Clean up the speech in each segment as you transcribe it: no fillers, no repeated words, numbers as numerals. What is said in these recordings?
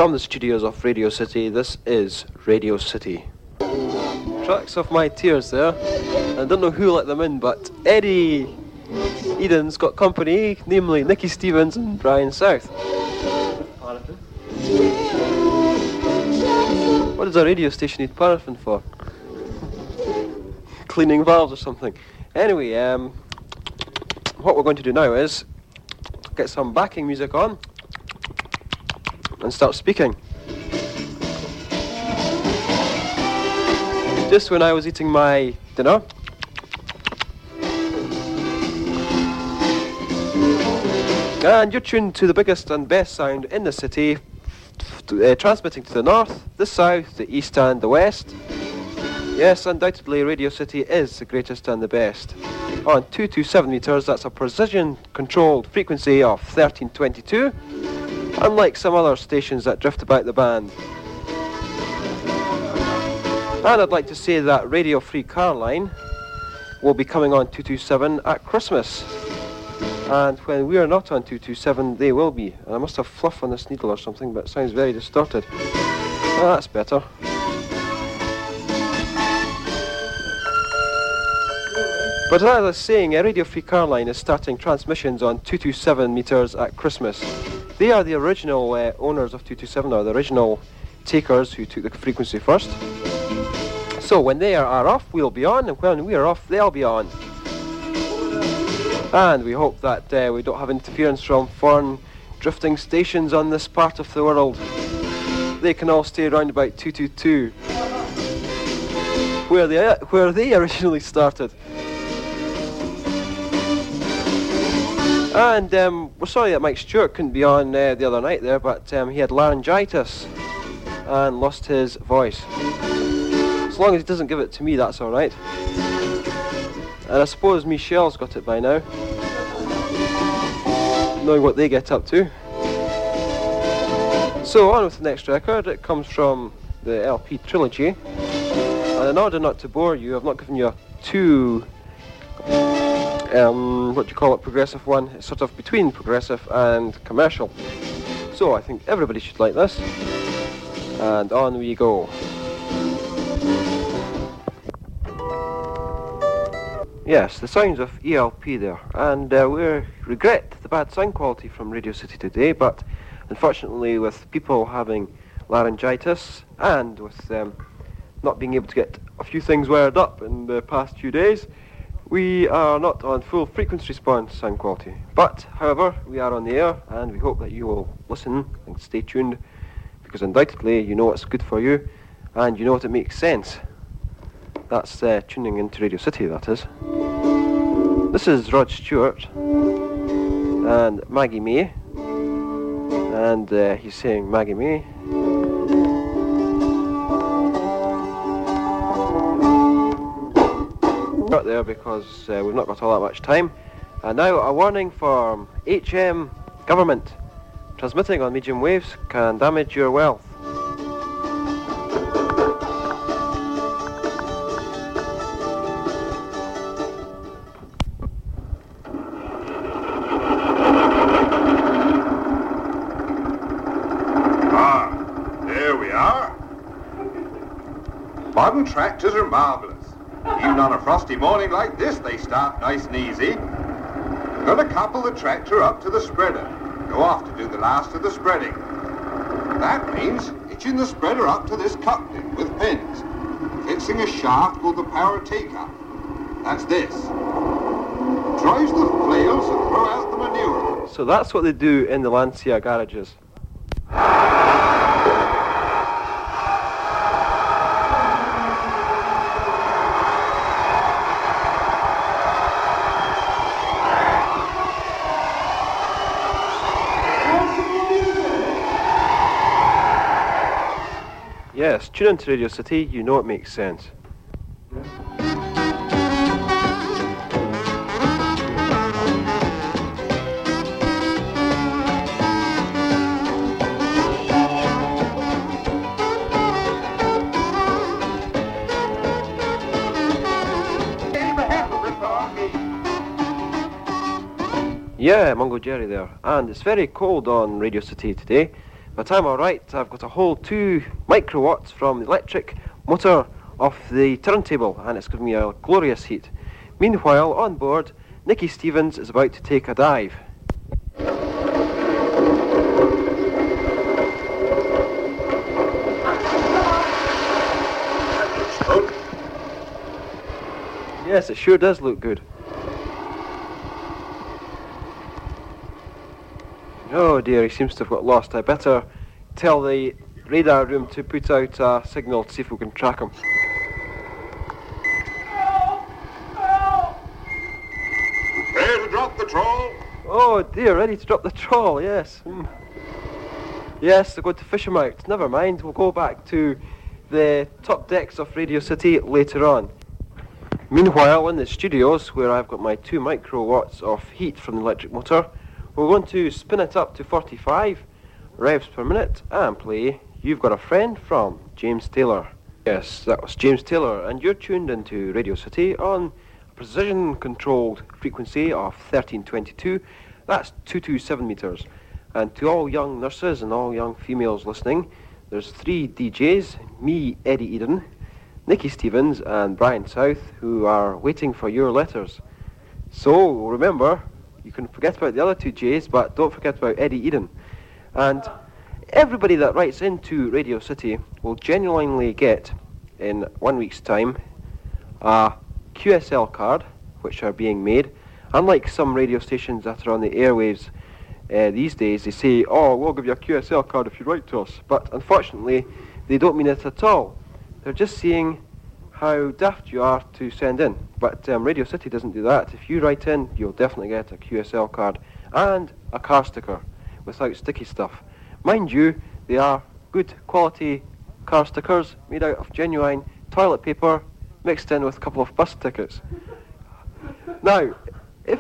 From the studios of Radio City, this is Radio City. Tracks of my tears there. I don't know who let them in, but Eddie Eden's got company, namely Nicky Stevens and Brian South. What does a radio station need paraffin for? Cleaning valves or something. Anyway, what we're going to do now is get some backing music on and start speaking. Just when I was eating my dinner, and you're tuned to the biggest and best sound in the city, transmitting to the north, the south, the east and the west. Yes, undoubtedly Radio City is the greatest and the best. On 227 metres, that's a precision-controlled frequency of 1322, unlike some other stations that drift about the band. And I'd like to say that Radio Free Caroline will be coming on 227 at Christmas. And when we are not on 227, they will be. And I must have fluff on this needle or something, but it sounds very distorted. Oh, that's better. But as I was saying, Radio Free Caroline is starting transmissions on 227 metres at Christmas. They are the original owners of 227, or the original takers who took the frequency first. So when they are off, we'll be on, and when we are off, they'll be on. And we hope that we don't have interference from foreign drifting stations on this part of the world. They can all stay around about 222, where they originally started. And we're sorry that Mike Stewart couldn't be on the other night there, but he had laryngitis and lost his voice. As long as he doesn't give it to me, that's alright. And I suppose Michelle's got it by now, knowing what they get up to. So on with the next record. It comes from the LP Trilogy. And in order not to bore you, I've not given you a too, what do you call it, progressive one. It's sort of between progressive and commercial. So I think everybody should like this. And on we go. Yes, the sounds of ELP there, and we regret the bad sound quality from Radio City today, but unfortunately with people having laryngitis and with not being able to get a few things wired up in the past few days, we are not on full frequency response sound quality. But, however, we are on the air, and we hope that you will listen and stay tuned, because undoubtedly you know what's good for you, and you know what it makes sense. That's tuning into Radio City, that is. This is Rod Stewart and Maggie May, and he's saying Maggie May. Right there, because we've not got all that much time. And now a warning for HM government. Transmitting on medium waves can damage your wealth. Modern tractors are marvellous. Even on a frosty morning like this, they start nice and easy. We're going to couple the tractor up to the spreader. Go off to do the last of the spreading. That means hitching the spreader up to this coupling with pins, fixing a shaft called the power take-up. That's this. Drives the flails and throw out the manure. So that's what they do in the Lancia garages. Yes, tune into Radio City, you know it makes sense. Yeah, Mungo Jerry there. And it's very cold on Radio City today, But I'm alright. I've got a whole 2 microwatts from the electric motor of the turntable, and it's giving me a glorious heat. Meanwhile, on board, Nicky Stevens is about to take a dive. Yes, it sure does look good. Oh dear, he seems to have got lost. I better tell the radar room to put out a signal to see if we can track him. Prepare to drop the trawl. Oh dear, ready to drop the trawl, yes. Yes, they're going to fish him out. Never mind, we'll go back to the top decks of Radio City later on. Meanwhile, in the studios, where I've got my 2 microwatts of heat from the electric motor, we're going to spin it up to 45 revs per minute and play You've Got a Friend from James Taylor. Yes, that was James Taylor, and you're tuned into Radio City on a precision-controlled frequency of 1322. That's 227 metres. And to all young nurses and all young females listening, there's 3 DJs, me, Eddie Eden, Nicky Stevens and Brian South, who are waiting for your letters. So remember, you can forget about the other 2 J's, but don't forget about Eddie Eden. And everybody that writes into Radio City will genuinely get, in 1 week's time, a QSL card, which are being made. Unlike some radio stations that are on the airwaves these days, they say, oh, we'll give you a QSL card if you write to us. But unfortunately, they don't mean it at all. They're just seeing how daft you are to send in. But Radio City doesn't do that. If you write in, you'll definitely get a QSL card and a car sticker without sticky stuff. Mind you, they are good quality car stickers made out of genuine toilet paper mixed in with a couple of bus tickets. Now, if...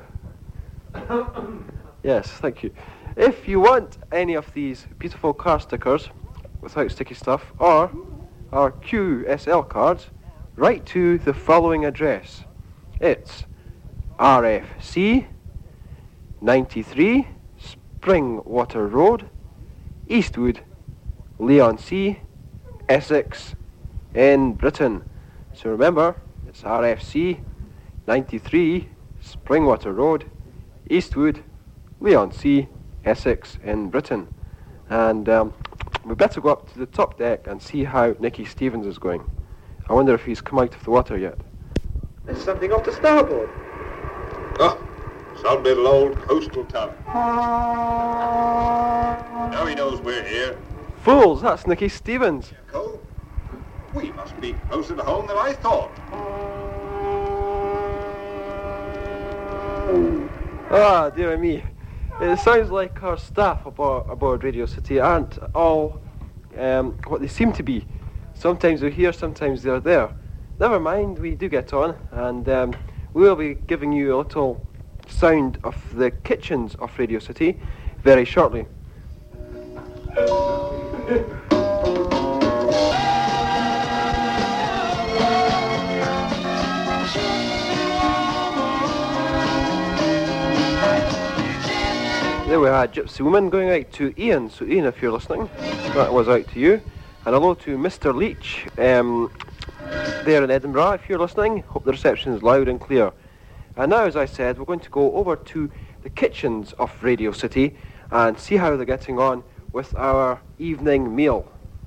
Yes, thank you. If you want any of these beautiful car stickers without sticky stuff, or our QSL cards, write to the following address. It's RFC 93 Springwater Road, Eastwood, Leigh-on-Sea, Essex, in Britain. So remember, it's RFC 93 Springwater Road, Eastwood, Leigh-on-Sea, Essex, in Britain. And we better go up to the top deck and see how Nicky Stevens is going. I wonder if he's come out of the water yet. There's something off the starboard. Oh, some little old coastal town. Now he knows we're here. Fools, that's Nicky Stevens. Echo? We must be closer to home than I thought. Ah, dear me. It sounds like our staff aboard Radio City aren't all what they seem to be. Sometimes they're here, sometimes they're there. Never mind, we do get on, and we'll be giving you a little sound of the kitchens of Radio City very shortly. There we had Gypsy Woman going out to Ian. So Ian, if you're listening, that was out to you. And hello to Mr. Leach there in Edinburgh. If you're listening, hope the reception is loud and clear. And now, as I said, we're going to go over to the kitchens of Radio City and see how they're getting on with our evening meal.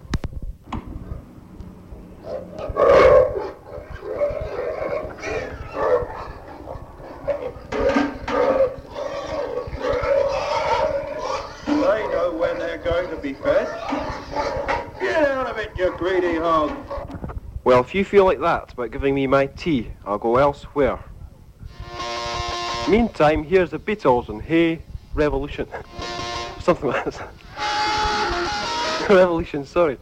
I know when they're going to be fed. Get out of it, you greedy hog. Well, if you feel like that about giving me my tea, I'll go elsewhere. Meantime, here's the Beatles and Hey Revolution. Something like that. Revolution, sorry.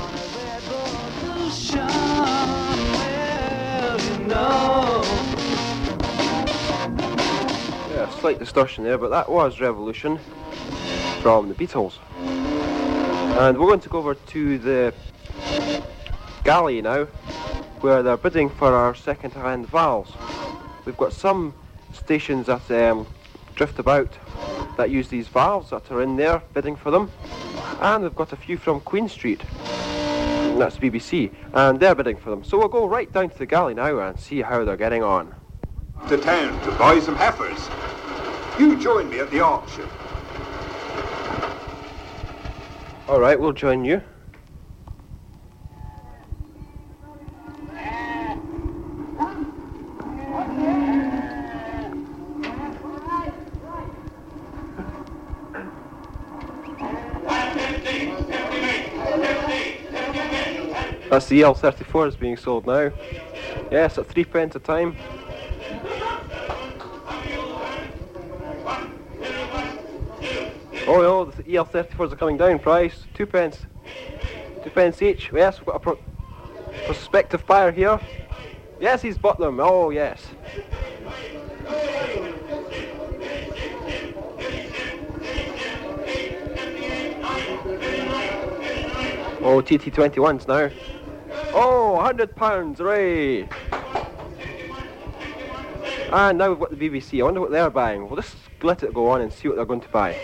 Yeah, slight distortion there, but that was Revolution from the Beatles. And we're going to go over to the galley now, where they're bidding for our second-hand valves. We've got some stations that drift about that use these valves that are in there bidding for them, And we've got a few from Queen Street. And that's BBC. And they're bidding for them. So we'll go right down to the galley now and see how they're getting on. To town to buy some heifers. You join me at the auction. All right, we'll join you. That's the EL34 is being sold now. Yes, at 3 pence a time. Oh no, the EL34s are coming down price. 2 pence. 2 pence each. Yes, we've got a prospective buyer here. Yes, he's bought them. Oh yes. Oh, TT21s now. Oh, £100, hooray! And now we've got the BBC. I wonder what they're buying. We'll just let it go on and see what they're going to buy.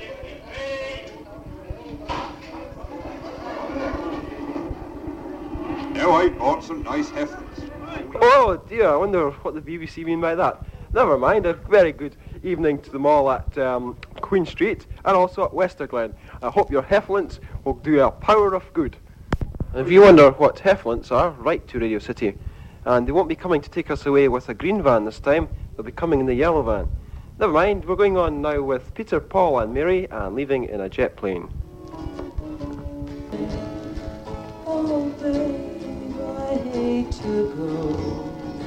Now I bought some nice heifers. Oh dear, I wonder what the BBC mean by that. Never mind, a very good evening to them all at Queen Street and also at Westerglen. I hope your heffalumps will do a power of good. And if you wonder what heffalumps are, write to Radio City. And they won't be coming to take us away with a green van this time, they'll be coming in the yellow van. Never mind, we're going on now with Peter, Paul and Mary and leaving in a jet plane. Oh babe, I hate to go.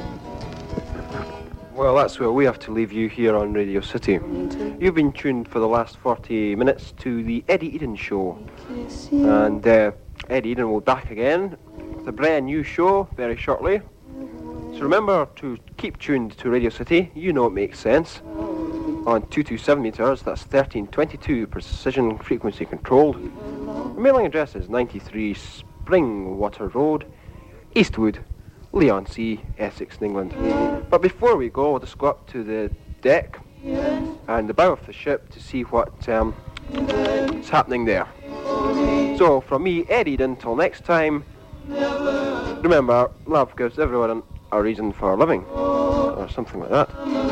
Well, that's where we have to leave you here on Radio City. You've been tuned for the last 40 minutes to the Eddie Eden Show. And Eddie Eden will be back again with a brand new show very shortly. So remember to keep tuned to Radio City. You know it makes sense. On 227 meters, that's 1322 precision frequency controlled. The mailing address is 93 Springwater Road, Eastwood, Leigh-on-Sea, Essex, England. But before we go, we'll just go up to the deck and the bow of the ship to see what is happening there. So from me, Eddie, until next time, remember, love gives everyone a reason for living, or something like that.